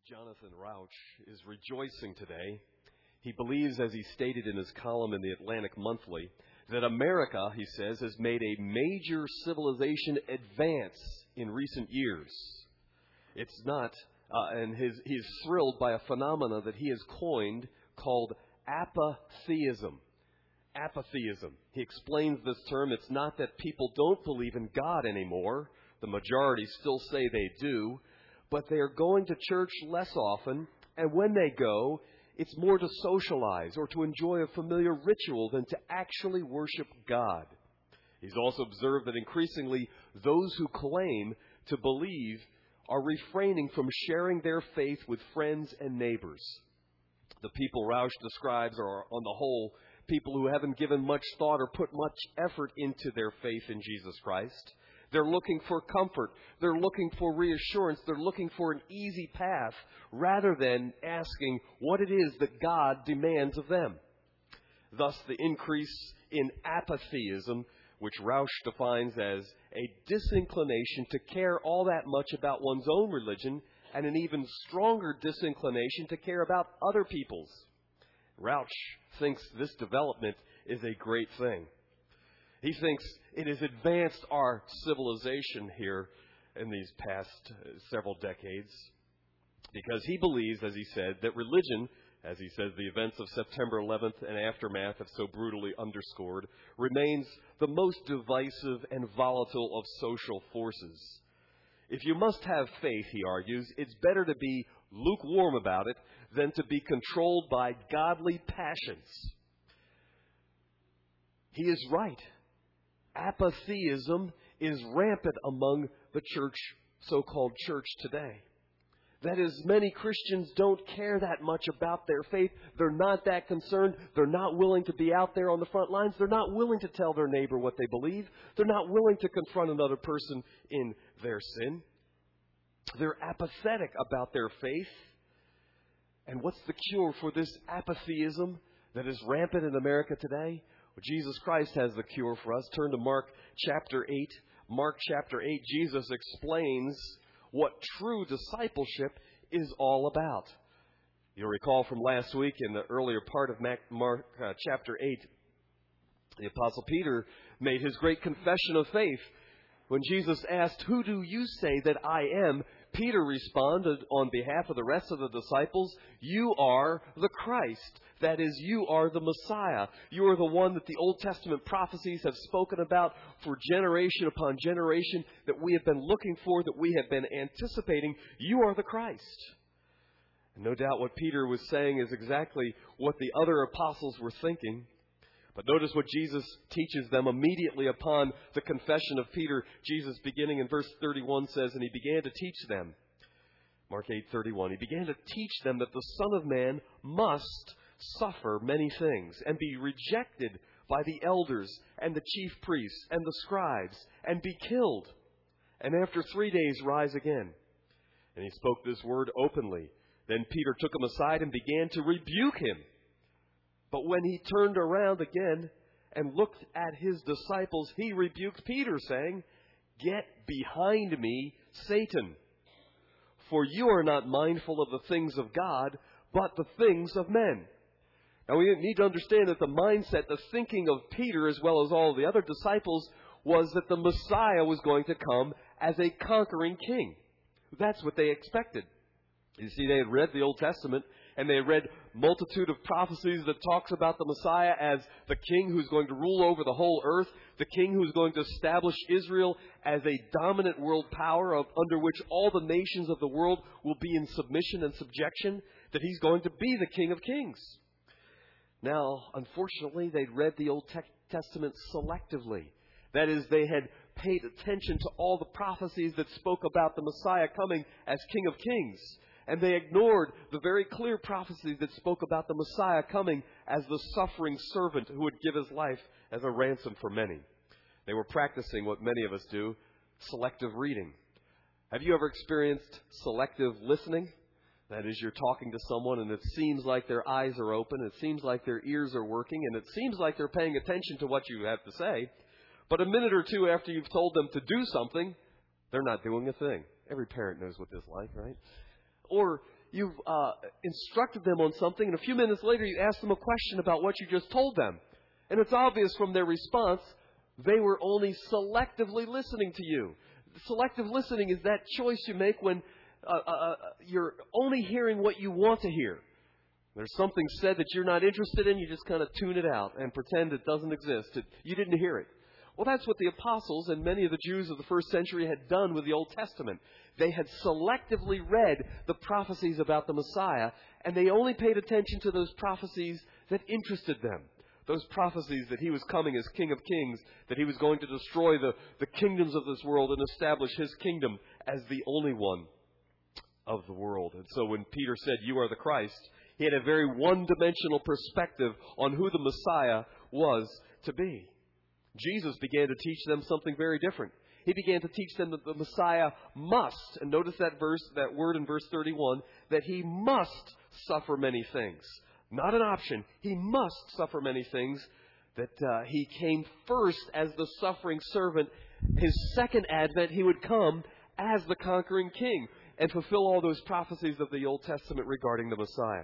Jonathan Rauch is rejoicing today. He believes, as he stated in his column in the Atlantic Monthly, that America, he says, has made a major civilization advance in recent years. It's not, and he's thrilled by a phenomena that he has coined called apatheism. Apatheism. He explains this term. It's not that people don't believe in God anymore. The majority still say they do. But they are going to church less often, and when they go, it's more to socialize or to enjoy a familiar ritual than to actually worship God. He's also observed that increasingly those who claim to believe are refraining from sharing their faith with friends and neighbors. The people Rauch describes are, on the whole, people who haven't given much thought or put much effort into their faith in Jesus Christ. They're looking for comfort. They're looking for reassurance. They're looking for an easy path rather than asking what it is that God demands of them. Thus, the increase in apatheism, which Rauch defines as a disinclination to care all that much about one's own religion and an even stronger disinclination to care about other people's. Rauch thinks this development is a great thing. He thinks it has advanced our civilization here in these past several decades because he believes, as he said, that religion, as he says the events of September 11th and aftermath have so brutally underscored, remains the most divisive and volatile of social forces. If you must have faith, he argues, it's better to be lukewarm about it than to be controlled by godly passions. He is right. Apatheism is rampant among the church, so-called church today. That is, many Christians don't care that much about their faith. They're not that concerned. They're not willing to be out there on the front lines. They're not willing to tell their neighbor what they believe. They're not willing to confront another person in their sin. They're apathetic about their faith. And what's the cure for this apatheism that is rampant in America today? Well, Jesus Christ has the cure for us. Turn to Mark chapter 8. Mark chapter 8, Jesus explains what true discipleship is all about. You'll recall from last week in the earlier part of Mark chapter 8, the Apostle Peter made his great confession of faith. When Jesus asked, "Who do you say that I am?" Peter responded on behalf of the rest of the disciples, "You are the Christ. That is, you are the Messiah. You are the one that the Old Testament prophecies have spoken about for generation upon generation, that we have been looking for, that we have been anticipating. You are the Christ." And no doubt what Peter was saying is exactly what the other apostles were thinking. But notice what Jesus teaches them immediately upon the confession of Peter. Jesus, beginning in verse 31, says, "And he began to teach them." Mark 8:31. "He began to teach them that the Son of Man must suffer many things and be rejected by the elders and the chief priests and the scribes and be killed, and after 3 days rise again." And he spoke this word openly. Then Peter took him aside and began to rebuke him. But when he turned around again and looked at his disciples, he rebuked Peter, saying, "Get behind me, Satan, for you are not mindful of the things of God, but the things of men." Now we need to understand that the mindset, the thinking of Peter as well as all the other disciples was that the Messiah was going to come as a conquering king. That's what they expected. You see, they had read the Old Testament, and they had read multitude of prophecies that talks about the Messiah as the king who's going to rule over the whole earth, the king who's going to establish Israel as a dominant world power under which all the nations of the world will be in submission and subjection, that he's going to be the King of Kings. Now, unfortunately, they'd read the Old Testament selectively. That is, they had paid attention to all the prophecies that spoke about the Messiah coming as King of Kings. And they ignored the very clear prophecies that spoke about the Messiah coming as the suffering servant who would give his life as a ransom for many. They were practicing what many of us do, selective reading. Have you ever experienced selective listening? That is, you're talking to someone and it seems like their eyes are open, it seems like their ears are working, and it seems like they're paying attention to what you have to say. But a minute or two after you've told them to do something, they're not doing a thing. Every parent knows what this is like, right? Or you've instructed them on something, and a few minutes later you ask them a question about what you just told them. And it's obvious from their response, they were only selectively listening to you. Selective listening is that choice you make when you're only hearing what you want to hear. There's something said that you're not interested in, you just kind of tune it out and pretend it doesn't exist. You didn't hear it. Well, that's what the apostles and many of the Jews of the first century had done with the Old Testament. They had selectively read the prophecies about the Messiah, and they only paid attention to those prophecies that interested them. Those prophecies that he was coming as King of Kings, that he was going to destroy the kingdoms of this world and establish his kingdom as the only one of the world. And so when Peter said, "You are the Christ," he had a very one-dimensional perspective on who the Messiah was to be. Jesus began to teach them something very different. He began to teach them that the Messiah must, and notice that word in verse 31, that he must suffer many things. Not an option. He must suffer many things. That he came first as the suffering servant. His second advent, he would come as the conquering king and fulfill all those prophecies of the Old Testament regarding the Messiah.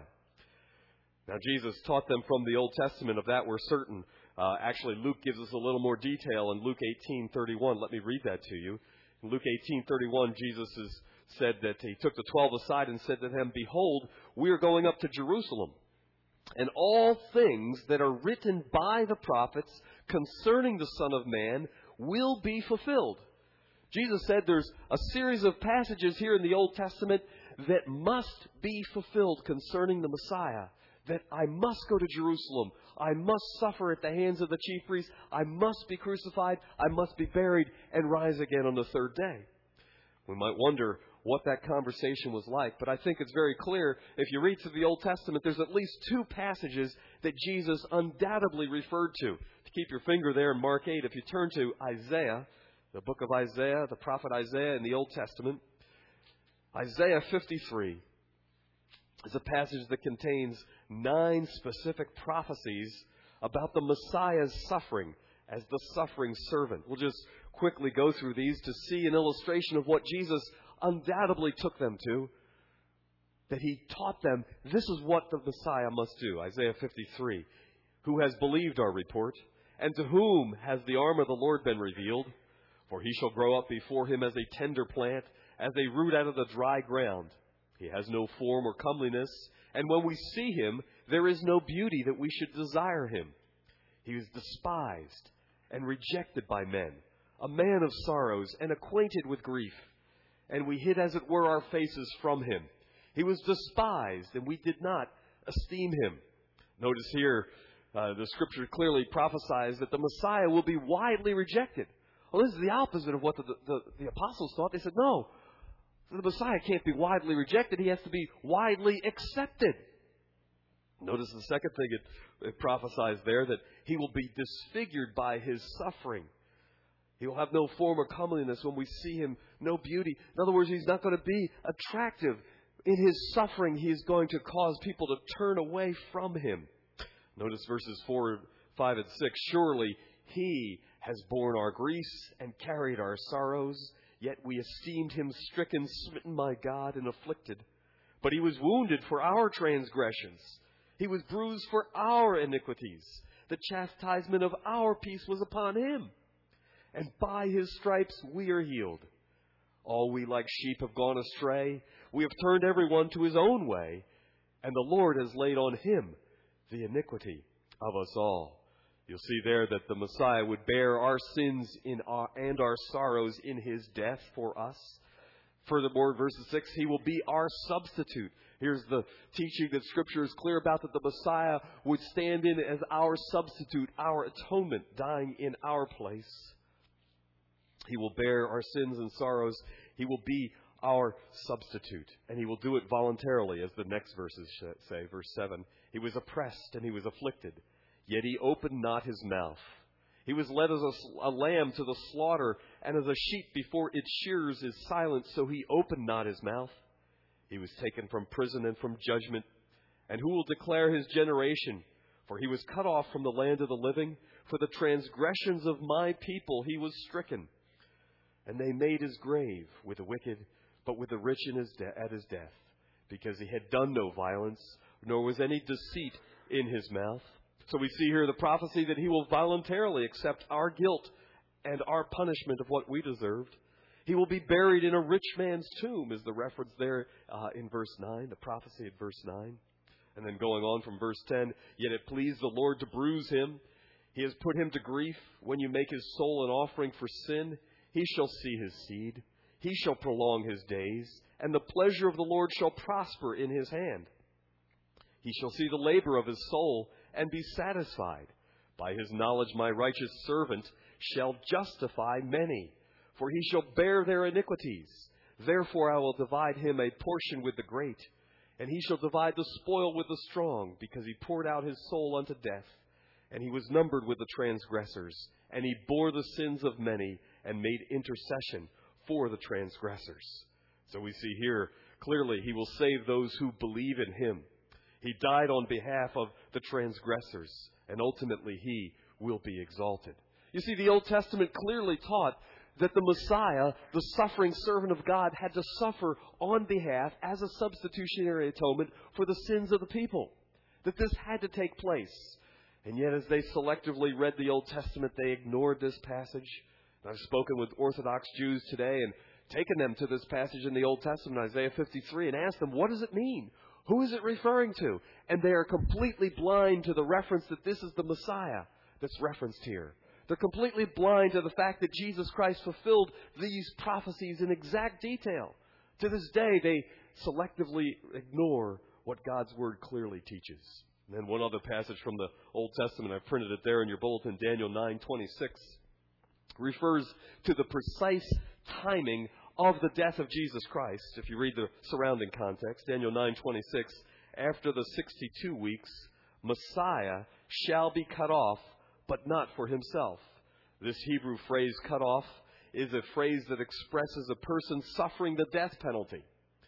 Now, Jesus taught them from the Old Testament. Of that we're certain. Actually, Luke gives us a little more detail in Luke 18:31. Let me read that to you. In Luke 18:31, Jesus said that he took the 12 aside and said to them, "Behold, we are going up to Jerusalem, and all things that are written by the prophets concerning the Son of Man will be fulfilled." Jesus said there's a series of passages here in the Old Testament that must be fulfilled concerning the Messiah. That I must go to Jerusalem. I must suffer at the hands of the chief priests. I must be crucified. I must be buried and rise again on the third day. We might wonder what that conversation was like, but I think it's very clear. If you read through the Old Testament, there's at least two passages that Jesus undoubtedly referred to. To keep your finger there in Mark 8, if you turn to Isaiah, the book of Isaiah, the prophet Isaiah in the Old Testament, Isaiah 53 is a passage that contains 9 specific prophecies about the Messiah's suffering as the suffering servant. We'll just quickly go through these to see an illustration of what Jesus undoubtedly took them to, that he taught them this is what the Messiah must do. Isaiah 53, "Who has believed our report, and to whom has the arm of the Lord been revealed? For he shall grow up before him as a tender plant, as a root out of the dry ground. He has no form or comeliness, and when we see him, there is no beauty that we should desire him. He was despised and rejected by men, a man of sorrows and acquainted with grief. And we hid, as it were, our faces from him. He was despised, and we did not esteem him." Notice here, the Scripture clearly prophesies that the Messiah will be widely rejected. Well, this is the opposite of what the apostles thought. They said, no, the Messiah can't be widely rejected. He has to be widely accepted. Notice the second thing it prophesies there, that he will be disfigured by his suffering. He will have no form or comeliness when we see him, no beauty. In other words, he's not going to be attractive. In his suffering, he is going to cause people to turn away from him. Notice verses 4, 5, and 6. "Surely he has borne our griefs and carried our sorrows, yet we esteemed him stricken, smitten by God, and afflicted. But he was wounded for our transgressions. He was bruised for our iniquities. The chastisement of our peace was upon him. And by his stripes we are healed. All we like sheep have gone astray. We have turned everyone to his own way. And the Lord has laid on him the iniquity of us all." You'll see there that the Messiah would bear our sins and our sorrows in his death for us. Furthermore, verse 6, he will be our substitute. Here's the teaching that Scripture is clear about, that the Messiah would stand in as our substitute, our atonement, dying in our place. He will bear our sins and sorrows. He will be our substitute. And he will do it voluntarily, as the next verses say. Verse 7, "He was oppressed and he was afflicted, yet he opened not his mouth. He was led as a lamb to the slaughter, and as a sheep before its shearers is silent, so he opened not his mouth. He was taken from prison and from judgment. And who will declare his generation? For he was cut off from the land of the living. For the transgressions of my people he was stricken. And they made his grave with the wicked, but with the rich at his death, because he had done no violence, nor was any deceit in his mouth. So we see here the prophecy that he will voluntarily accept our guilt and our punishment of what we deserved. He will be buried in a rich man's tomb, is the reference there in verse 9, the prophecy at verse 9. And then going on from verse 10, yet it pleased the Lord to bruise him. He has put him to grief. When you make his soul an offering for sin, he shall see his seed. He shall prolong his days, and the pleasure of the Lord shall prosper in his hand. He shall see the labor of his soul and be satisfied. By his knowledge my righteous servant shall justify many, for he shall bear their iniquities. Therefore I will divide him a portion with the great, and he shall divide the spoil with the strong, because he poured out his soul unto death, and he was numbered with the transgressors, and he bore the sins of many, and made intercession for the transgressors. So we see here clearly he will save those who believe in him. He died on behalf of the transgressors, and ultimately he will be exalted. You see, the Old Testament clearly taught that the Messiah, the suffering servant of God, had to suffer on behalf as a substitutionary atonement for the sins of the people. That this had to take place. And yet as they selectively read the Old Testament, they ignored this passage. And I've spoken with Orthodox Jews today and taken them to this passage in the Old Testament, Isaiah 53, and asked them, what does it mean? Who is it referring to? And they are completely blind to the reference that this is the Messiah that's referenced here. They're completely blind to the fact that Jesus Christ fulfilled these prophecies in exact detail. To this day, they selectively ignore what God's Word clearly teaches. And then one other passage from the Old Testament, I've printed it there in your bulletin, Daniel 9:26, refers to the precise timing of the death of Jesus Christ. If you read the surrounding context, Daniel 9:26, after the 62 weeks, Messiah shall be cut off, but not for himself. This Hebrew phrase, cut off, is a phrase that expresses a person suffering the death penalty.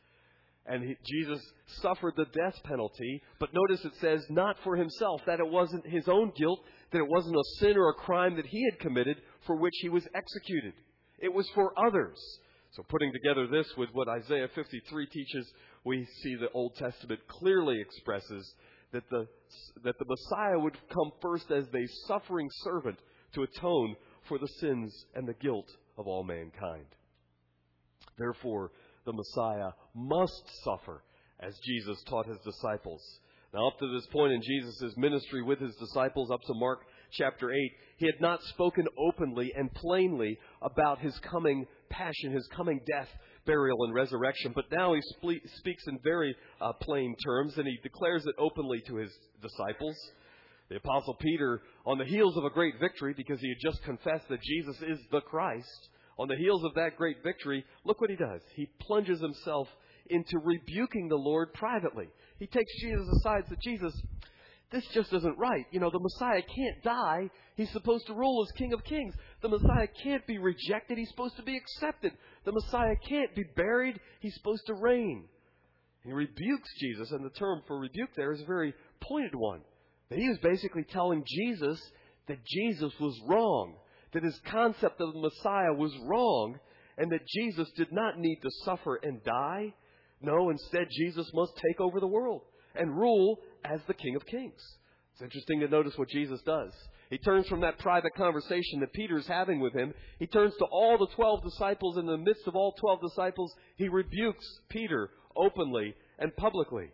And Jesus suffered the death penalty, but notice it says not for himself, that it wasn't his own guilt, that it wasn't a sin or a crime that he had committed for which he was executed. It was for others. So putting together this with what Isaiah 53 teaches, we see the Old Testament clearly expresses that the Messiah would come first as the suffering servant to atone for the sins and the guilt of all mankind. Therefore, the Messiah must suffer, as Jesus taught his disciples. Now, up to this point in Jesus' ministry with his disciples, up to Mark chapter 8, he had not spoken openly and plainly about his coming passion, his coming death, burial, and resurrection. But now he speaks in very plain terms, and he declares it openly to his disciples. The Apostle Peter, on the heels of a great victory, because he had just confessed that Jesus is the Christ, on the heels of that great victory, look what he does. He plunges himself into rebuking the Lord privately. He takes Jesus aside and says, Jesus, this just isn't right. You know, the Messiah can't die. He's supposed to rule as King of Kings. The Messiah can't be rejected. He's supposed to be accepted. The Messiah can't be buried. He's supposed to reign. He rebukes Jesus, and the term for rebuke there is a very pointed one. That he was basically telling Jesus that Jesus was wrong, that his concept of the Messiah was wrong, and that Jesus did not need to suffer and die. No, instead, Jesus must take over the world and rule as the King of Kings. It's interesting to notice what Jesus does. He turns from that private conversation that Peter's having with him. He turns to all the 12 disciples. In the midst of all 12 disciples, he rebukes Peter openly and publicly.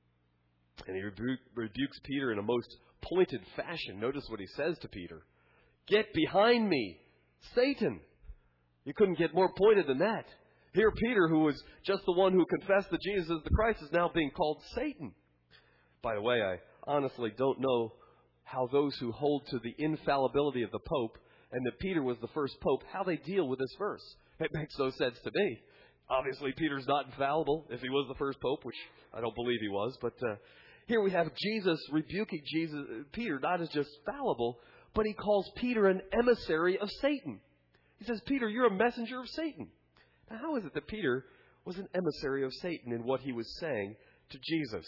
And he rebukes Peter in a most pointed fashion. Notice what he says to Peter. Get behind me, Satan. You couldn't get more pointed than that. Here Peter, who was just the one who confessed that Jesus is the Christ, is now being called Satan. By the way, I honestly don't know how those who hold to the infallibility of the Pope and that Peter was the first Pope, how they deal with this verse. It makes no sense to me. Obviously, Peter's not infallible if he was the first Pope, which I don't believe he was. But here we have Jesus rebuking Peter, not as just fallible, but he calls Peter an emissary of Satan. He says, Peter, you're a messenger of Satan. Now, how is it that Peter was an emissary of Satan in what he was saying to Jesus?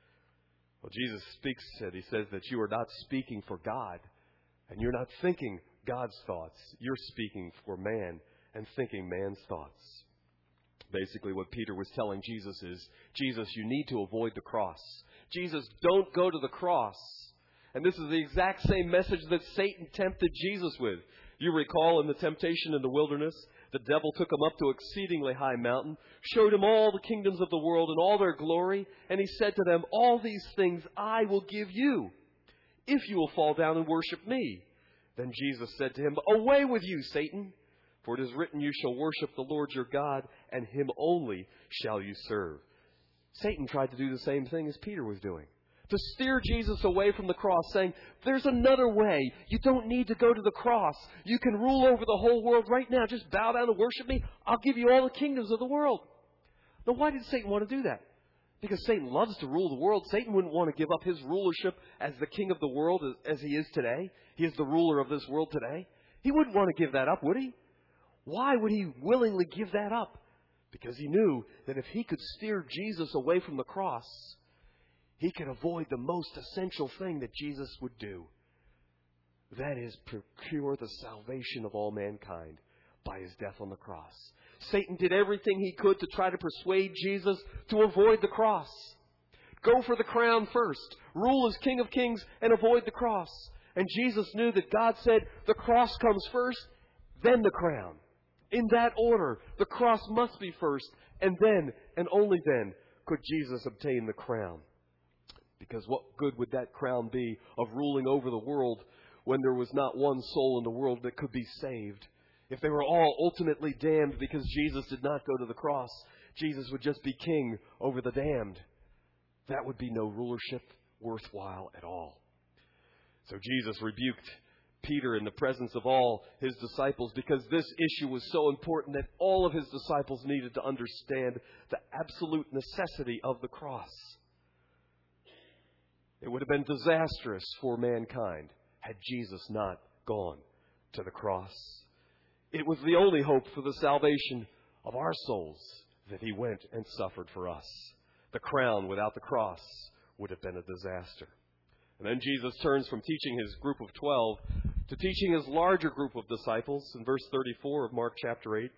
Well, Jesus speaks, he says that you are not speaking for God, and you're not thinking God's thoughts. You're speaking for man and thinking man's thoughts. Basically, what Peter was telling Jesus is, Jesus, you need to avoid the cross. Jesus, don't go to the cross. And this is the exact same message that Satan tempted Jesus with. You recall in the temptation in the wilderness, the devil took him up to an exceedingly high mountain, showed him all the kingdoms of the world and all their glory, and he said to them, all these things I will give you, if you will fall down and worship me. Then Jesus said to him, away with you, Satan, for it is written, you shall worship the Lord your God, and him only shall you serve. Satan tried to do the same thing as Peter was doing, to steer Jesus away from the cross, saying, there's another way. You don't need to go to the cross. You can rule over the whole world right now. Just bow down and worship me. I'll give you all the kingdoms of the world. Now, why did Satan want to do that? Because Satan loves to rule the world. Satan wouldn't want to give up his rulership as the king of the world as he is today. He is the ruler of this world today. He wouldn't want to give that up, would he? Why would he willingly give that up? Because he knew that if he could steer Jesus away from the cross, he could avoid the most essential thing that Jesus would do. That is, procure the salvation of all mankind by his death on the cross. Satan did everything he could to try to persuade Jesus to avoid the cross. Go for the crown first. Rule as King of Kings and avoid the cross. And Jesus knew that God said the cross comes first, then the crown. In that order, the cross must be first, and then, and only then, could Jesus obtain the crown. Because what good would that crown be of ruling over the world when there was not one soul in the world that could be saved? If they were all ultimately damned because Jesus did not go to the cross, Jesus would just be king over the damned. That would be no rulership worthwhile at all. So Jesus rebuked Peter in the presence of all his disciples because this issue was so important that all of his disciples needed to understand the absolute necessity of the cross. It would have been disastrous for mankind had Jesus not gone to the cross. It was the only hope for the salvation of our souls that he went and suffered for us. The crown without the cross would have been a disaster. And then Jesus turns from teaching his group of 12 to teaching his larger group of disciples in verse 34 of Mark chapter 8.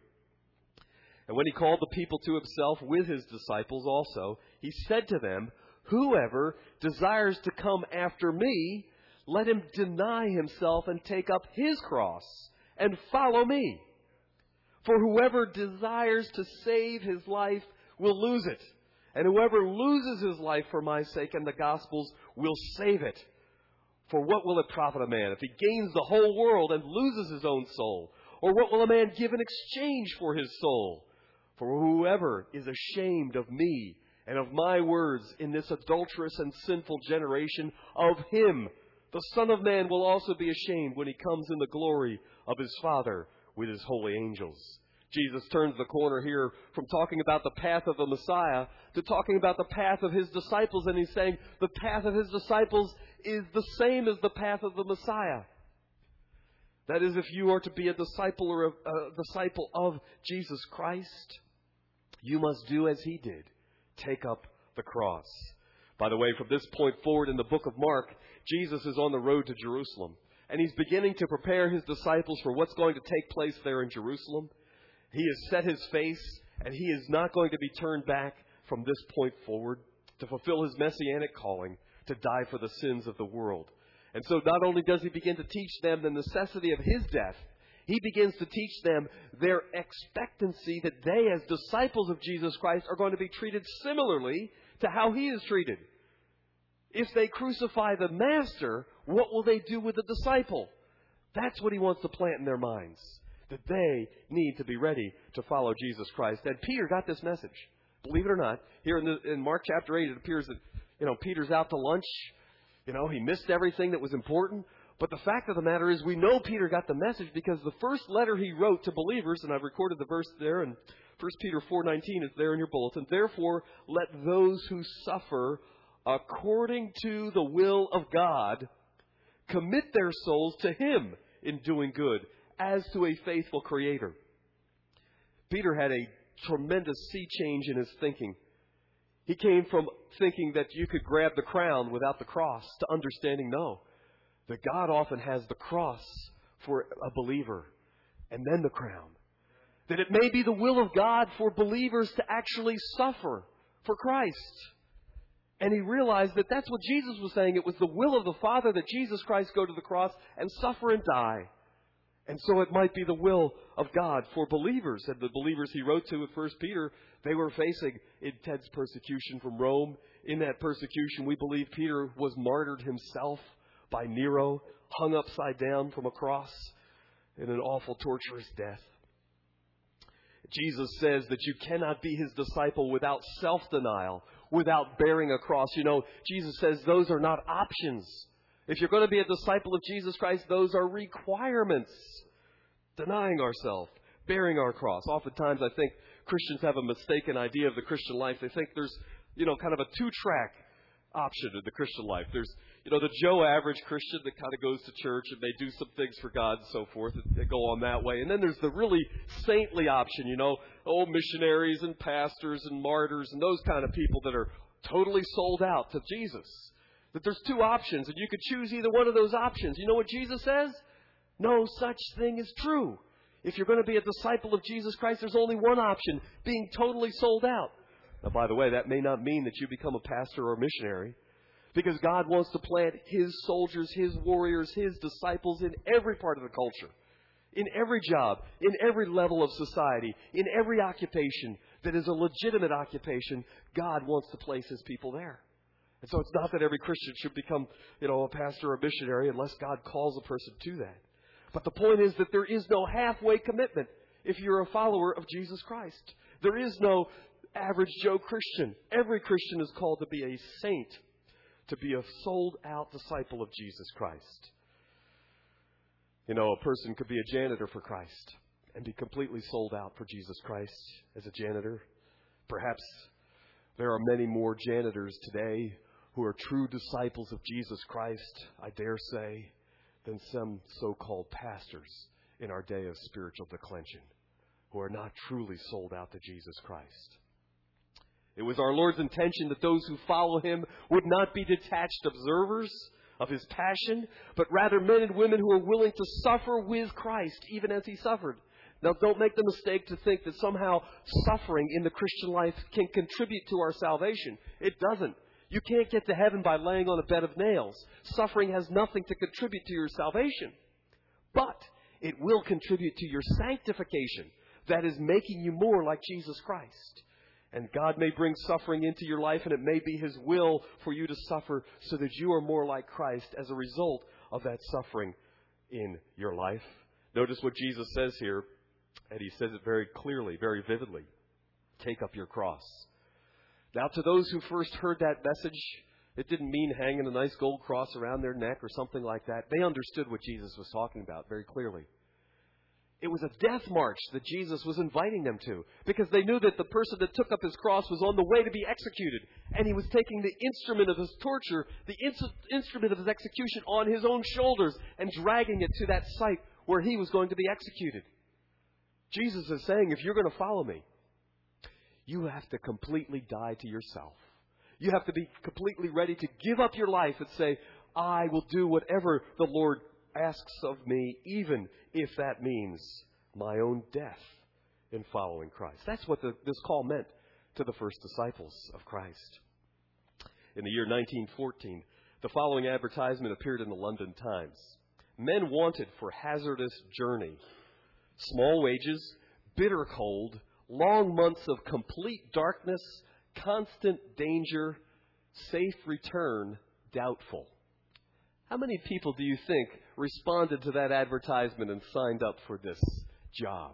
And when he called the people to himself with his disciples also, he said to them, whoever desires to come after me, let him deny himself and take up his cross and follow me. For whoever desires to save his life will lose it. And whoever loses his life for my sake and the gospel's will save it. For what will it profit a man if he gains the whole world and loses his own soul? Or what will a man give in exchange for his soul? For whoever is ashamed of me and of my words in this adulterous and sinful generation, of him the Son of Man will also be ashamed when he comes in the glory of his Father with his holy angels. Jesus turns the corner here from talking about the path of the Messiah to talking about the path of his disciples. And he's saying the path of his disciples is the same as the path of the Messiah. That is, if you are to be a disciple or a disciple of Jesus Christ, you must do as he did. Take up the cross. By the way, from this point forward in the book of Mark, Jesus is on the road to Jerusalem. And he's beginning to prepare his disciples for what's going to take place there in Jerusalem. He has set his face, and he is not going to be turned back from this point forward to fulfill his messianic calling to die for the sins of the world. And so not only does he begin to teach them the necessity of his death, he begins to teach them their expectancy that they, as disciples of Jesus Christ, are going to be treated similarly to how he is treated. If they crucify the master, what will they do with the disciple? That's what he wants to plant in their minds, that they need to be ready to follow Jesus Christ. And Peter got this message. Believe it or not, here in Mark chapter 8, it appears that, Peter's out to lunch. He missed everything that was important. But the fact of the matter is we know Peter got the message because the first letter he wrote to believers, and I've recorded the verse there in 1 Peter 4:19, it's there in your bulletin. Therefore, let those who suffer according to the will of God commit their souls to him in doing good, as to a faithful Creator. Peter had a tremendous sea change in his thinking. He came from thinking that you could grab the crown without the cross to understanding no. That God often has the cross for a believer and then the crown. That it may be the will of God for believers to actually suffer for Christ. And he realized that that's what Jesus was saying. It was the will of the Father that Jesus Christ go to the cross and suffer and die. And so it might be the will of God for believers. And the believers he wrote to at 1 Peter, they were facing intense persecution from Rome. In that persecution, we believe Peter was martyred himself by Nero, hung upside down from a cross in an awful, torturous death. Jesus says that you cannot be his disciple without self-denial, without bearing a cross. You know, Jesus says those are not options. If you're going to be a disciple of Jesus Christ, those are requirements. Denying ourselves, bearing our cross. Oftentimes, I think Christians have a mistaken idea of the Christian life. They think there's, kind of a two-track option in the Christian life. There's, the Joe average Christian that kind of goes to church and they do some things for God and so forth. And they go on that way. And then there's the really saintly option, missionaries and pastors and martyrs and those kind of people that are totally sold out to Jesus. That there's two options and you could choose either one of those options. You know what Jesus says? No such thing is true. If you're going to be a disciple of Jesus Christ, there's only one option, being totally sold out. Now, by the way, that may not mean that you become a pastor or a missionary, because God wants to plant his soldiers, his warriors, his disciples in every part of the culture, in every job, in every level of society, in every occupation that is a legitimate occupation. God wants to place his people there. And so it's not that every Christian should become, a pastor or a missionary unless God calls a person to that. But the point is that there is no halfway commitment if you're a follower of Jesus Christ. There is no average Joe Christian. Every Christian is called to be a saint, to be a sold-out disciple of Jesus Christ. A person could be a janitor for Christ and be completely sold out for Jesus Christ as a janitor. Perhaps there are many more janitors today who are true disciples of Jesus Christ, I dare say, than some so-called pastors in our day of spiritual declension who are not truly sold out to Jesus Christ. It was our Lord's intention that those who follow him would not be detached observers of his passion, but rather men and women who are willing to suffer with Christ, even as he suffered. Now, don't make the mistake to think that somehow suffering in the Christian life can contribute to our salvation. It doesn't. You can't get to heaven by laying on a bed of nails. Suffering has nothing to contribute to your salvation. But it will contribute to your sanctification. That is making you more like Jesus Christ. And God may bring suffering into your life, and it may be his will for you to suffer so that you are more like Christ as a result of that suffering in your life. Notice what Jesus says here, and he says it very clearly, very vividly. Take up your cross. Now, to those who first heard that message, it didn't mean hanging a nice gold cross around their neck or something like that. They understood what Jesus was talking about very clearly. It was a death march that Jesus was inviting them to, because they knew that the person that took up his cross was on the way to be executed, and he was taking the instrument of his torture, the instrument of his execution on his own shoulders and dragging it to that site where he was going to be executed. Jesus is saying, if you're going to follow me, you have to completely die to yourself. You have to be completely ready to give up your life and say, I will do whatever the Lord asks of me, even if that means my own death in following Christ. That's what this call meant to the first disciples of Christ. In the year 1914, the following advertisement appeared in the London Times. Men wanted for hazardous journey. Small wages, bitter cold, long months of complete darkness, constant danger, safe return doubtful. How many people do you think responded to that advertisement and signed up for this job?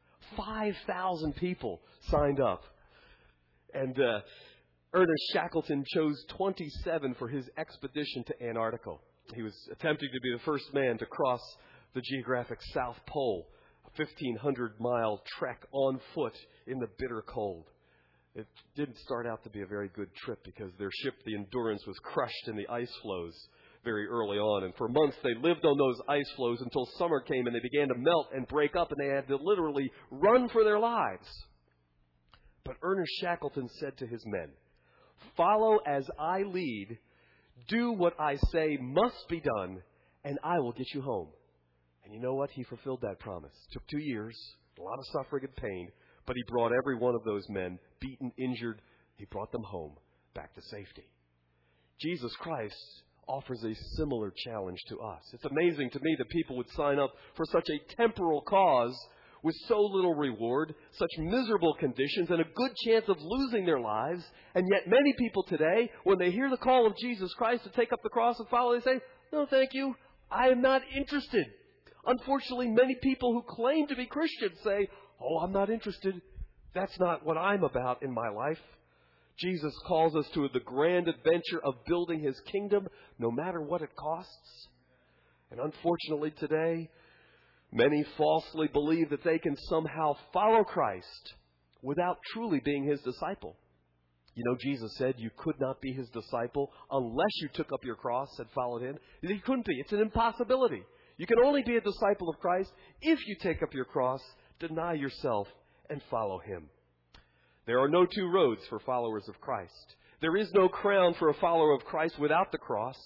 5,000 people signed up. And Ernest Shackleton chose 27 for his expedition to Antarctica. He was attempting to be the first man to cross the geographic South Pole, a 1,500-mile trek on foot in the bitter cold. It didn't start out to be a very good trip because their ship, the Endurance, was crushed in the ice floes very early on. And for months they lived on those ice floes until summer came and they began to melt and break up and they had to literally run for their lives. But Ernest Shackleton said to his men, "Follow as I lead, do what I say must be done, and I will get you home." And you know what? He fulfilled that promise. It took 2 years, a lot of suffering and pain, but He brought every one of those men, beaten, injured, He brought them home, back to safety. Jesus Christ offers a similar challenge to us. It's amazing to me that people would sign up for such a temporal cause with so little reward, such miserable conditions, and a good chance of losing their lives. And yet many people today, when they hear the call of Jesus Christ to take up the cross and follow, they say, "No, thank you. I am not interested." Unfortunately, many people who claim to be Christians say, "Oh, I'm not interested. That's not what I'm about in my life." Jesus calls us to the grand adventure of building His kingdom, no matter what it costs. And unfortunately today, many falsely believe that they can somehow follow Christ without truly being His disciple. You know, Jesus said you could not be His disciple unless you took up your cross and followed Him. You couldn't be. It's an impossibility. You can only be a disciple of Christ if you take up your cross, deny yourself, and follow Him. There are no two roads for followers of Christ. There is no crown for a follower of Christ without the cross.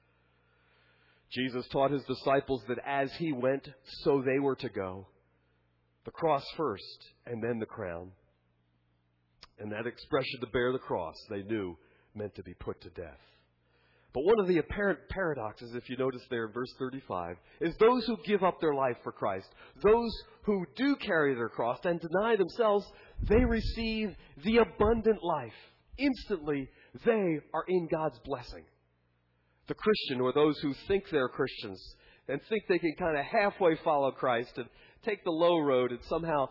Jesus taught His disciples that as He went, so they were to go. The cross first, and then the crown. And that expression, to bear the cross, they knew meant to be put to death. But one of the apparent paradoxes, if you notice there in verse 35, is those who give up their life for Christ, those who do carry their cross and deny themselves, they receive the abundant life. Instantly, they are in God's blessing. The Christian, or those who think they're Christians and think they can kind of halfway follow Christ and take the low road and somehow,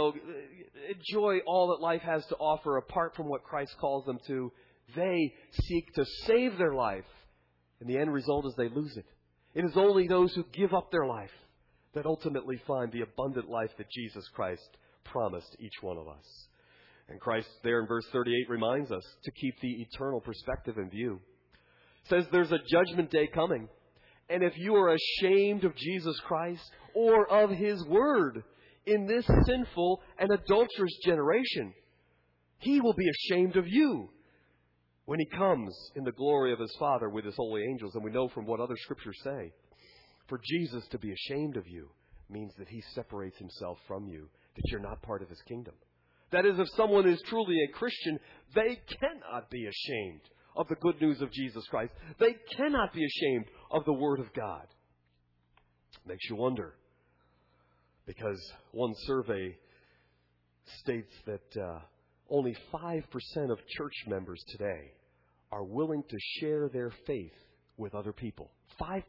enjoy all that life has to offer apart from what Christ calls them to, they seek to save their life. And the end result is they lose it. It is only those who give up their life that ultimately find the abundant life that Jesus Christ promised each one of us. And Christ there in verse 38 reminds us to keep the eternal perspective in view. It says there's a judgment day coming. And if you are ashamed of Jesus Christ or of His word in this sinful and adulterous generation, He will be ashamed of you when He comes in the glory of His Father with His holy angels. And we know from what other scriptures say, for Jesus to be ashamed of you means that He separates Himself from you, that you're not part of His kingdom. That is, if someone is truly a Christian, they cannot be ashamed of the good news of Jesus Christ. They cannot be ashamed of the Word of God. Makes you wonder, because one survey states that only 5% of church members today are willing to share their faith with other people. 5%.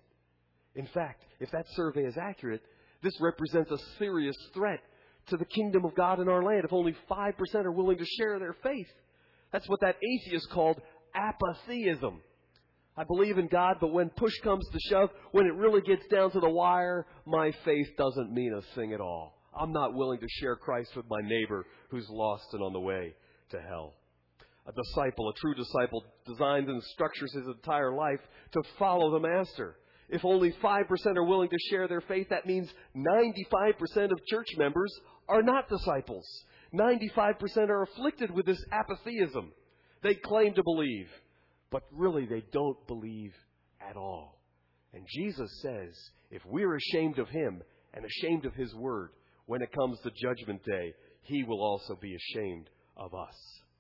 In fact, if that survey is accurate, this represents a serious threat to the kingdom of God in our land. If only 5% are willing to share their faith. That's what that atheist called apatheism. I believe in God, but when push comes to shove, when it really gets down to the wire, my faith doesn't mean a thing at all. I'm not willing to share Christ with my neighbor who's lost and on the way to hell. A disciple, a true disciple, designs and structures his entire life to follow the Master. If only 5% are willing to share their faith, that means 95% of church members are not disciples. 95% are afflicted with this apatheism. They claim to believe, but really they don't believe at all. And Jesus says, if we're ashamed of Him and ashamed of His word, when it comes to Judgment Day, He will also be ashamed of us.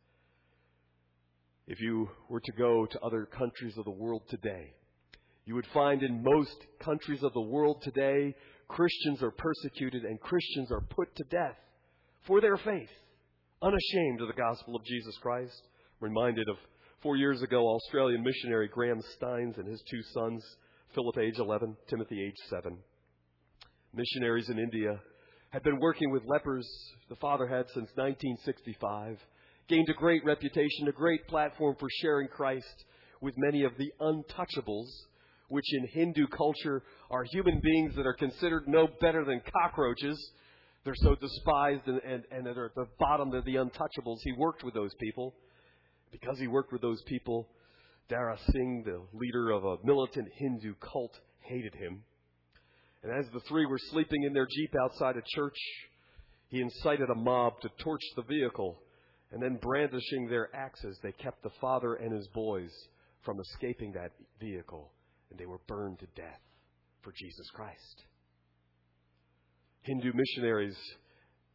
If you were to go to other countries of the world today, you would find in most countries of the world today, Christians are persecuted and Christians are put to death for their faith, unashamed of the gospel of Jesus Christ. Reminded of 4 years ago, Australian missionary Graham Steins and his 2 sons, Philip age 11, Timothy age 7. Missionaries in India had been working with lepers, the father had since 1965, gained a great reputation, a great platform for sharing Christ with many of the untouchables, which in Hindu culture are human beings that are considered no better than cockroaches. They're so despised and they're at the bottom of the untouchables. He worked with those people. Because he worked with those people, Dara Singh, the leader of a militant Hindu cult, hated him. And as the 3 were sleeping in their Jeep outside a church, he incited a mob to torch the vehicle. And then brandishing their axes, they kept the father and his boys from escaping that vehicle. And they were burned to death for Jesus Christ. Hindu missionaries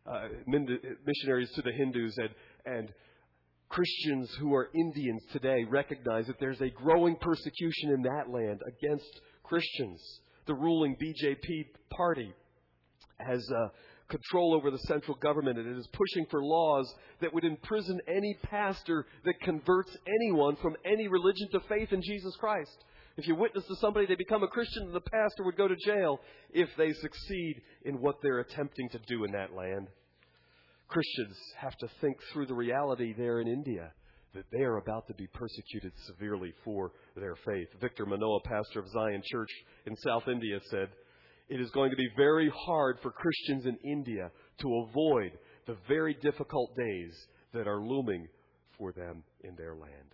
missionaries to the Hindus and Christians who are Indians today recognize that there's a growing persecution in that land against Christians. The ruling BJP party has control over the central government, and it is pushing for laws that would imprison any pastor that converts anyone from any religion to faith in Jesus Christ. If you witness to somebody, they become a Christian, the pastor would go to jail if they succeed in what they're attempting to do in that land. Christians have to think through the reality there in India that they are about to be persecuted severely for their faith. Victor Manoa, pastor of Zion Church in South India, said, "It is going to be very hard for Christians in India to avoid the very difficult days that are looming for them in their land."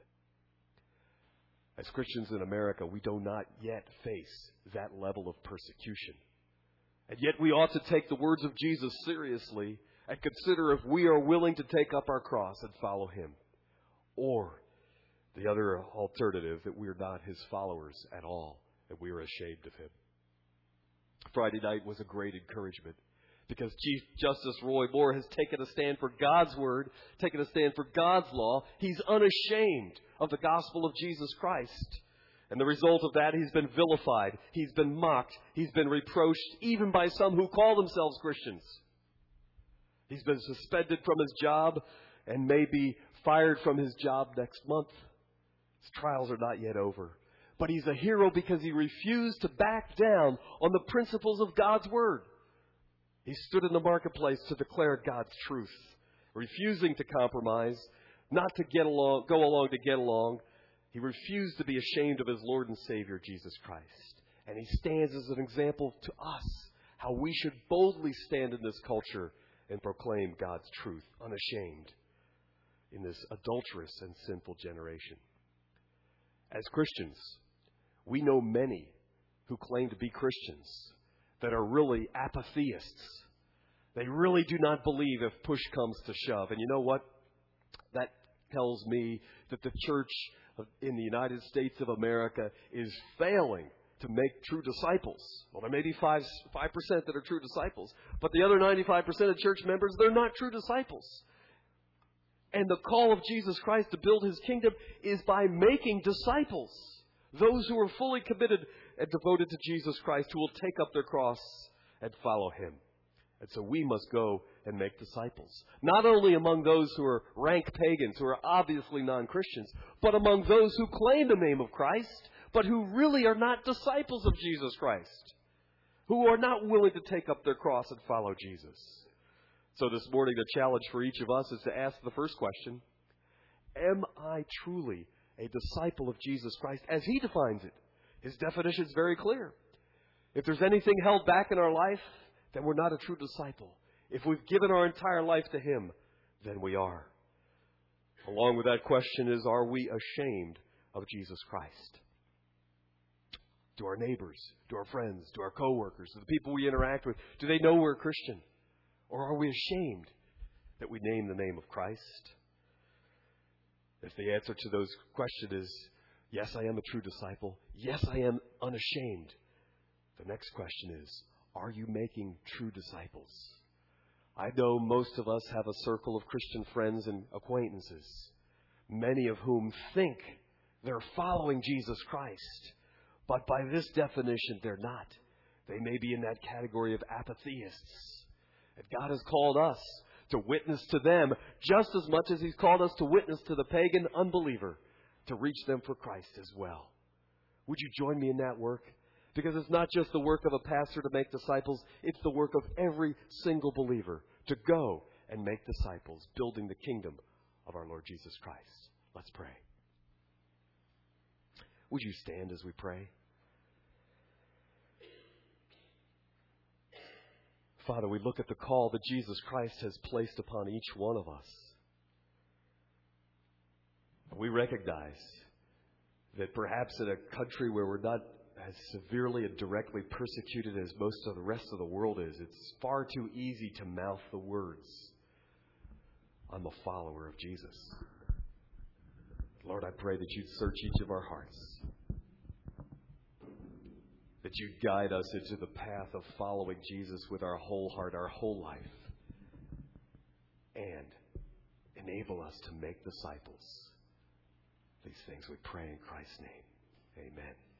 As Christians in America, we do not yet face that level of persecution. And yet we ought to take the words of Jesus seriously and consider if we are willing to take up our cross and follow Him. Or the other alternative, that we are not His followers at all, and we are ashamed of Him. Friday night was a great encouragement because Chief Justice Roy Moore has taken a stand for God's Word, taken a stand for God's law. He's unashamed of the gospel of Jesus Christ. And the result of that, he's been vilified, he's been mocked, he's been reproached, even by some who call themselves Christians. He's been suspended from his job and may be fired from his job next month. His trials are not yet over. But he's a hero because he refused to back down on the principles of God's Word. He stood in the marketplace to declare God's truth, refusing to compromise, not to go along to get along. He refused to be ashamed of his Lord and Savior, Jesus Christ. And he stands as an example to us how we should boldly stand in this culture and proclaim God's truth, unashamed, in this adulterous and sinful generation. As Christians, we know many who claim to be Christians that are really apatheists. They really do not believe if push comes to shove. And you know what? That tells me that the church in the United States of America is failing to make true disciples. Well, there may be 5% that are true disciples, but the other 95% of church members, they're not true disciples. And the call of Jesus Christ to build His kingdom is by making disciples. Those who are fully committed and devoted to Jesus Christ, who will take up their cross and follow Him. And so we must go and make disciples. Not only among those who are rank pagans, who are obviously non-Christians, but among those who claim the name of Christ, but who really are not disciples of Jesus Christ, who are not willing to take up their cross and follow Jesus. So this morning, the challenge for each of us is to ask the first question: am I truly a disciple of Jesus Christ as He defines it? His definition is very clear. If there's anything held back in our life, then we're not a true disciple. If we've given our entire life to Him, then we are. Along with that question is, are we ashamed of Jesus Christ? To our neighbors, to our friends, to our coworkers, to the people we interact with, do they know we're a Christian? Or are we ashamed that we name the name of Christ? If the answer to those questions is, yes, I am a true disciple, yes, I am unashamed, the next question is, are you making true disciples? I know most of us have a circle of Christian friends and acquaintances, many of whom think they're following Jesus Christ. But by this definition, they're not. They may be in that category of apatheists. And God has called us to witness to them just as much as He's called us to witness to the pagan unbeliever, to reach them for Christ as well. Would you join me in that work? Because it's not just the work of a pastor to make disciples, it's the work of every single believer to go and make disciples, building the kingdom of our Lord Jesus Christ. Let's pray. Would you stand as we pray? Father, we look at the call that Jesus Christ has placed upon each one of us. We recognize that perhaps in a country where we're not as severely and directly persecuted as most of the rest of the world is, it's far too easy to mouth the words, I'm a follower of Jesus. Lord, I pray that You'd search each of our hearts, that You'd guide us into the path of following Jesus with our whole heart, our whole life. and enable us to make disciples. These things we pray in Christ's name. Amen.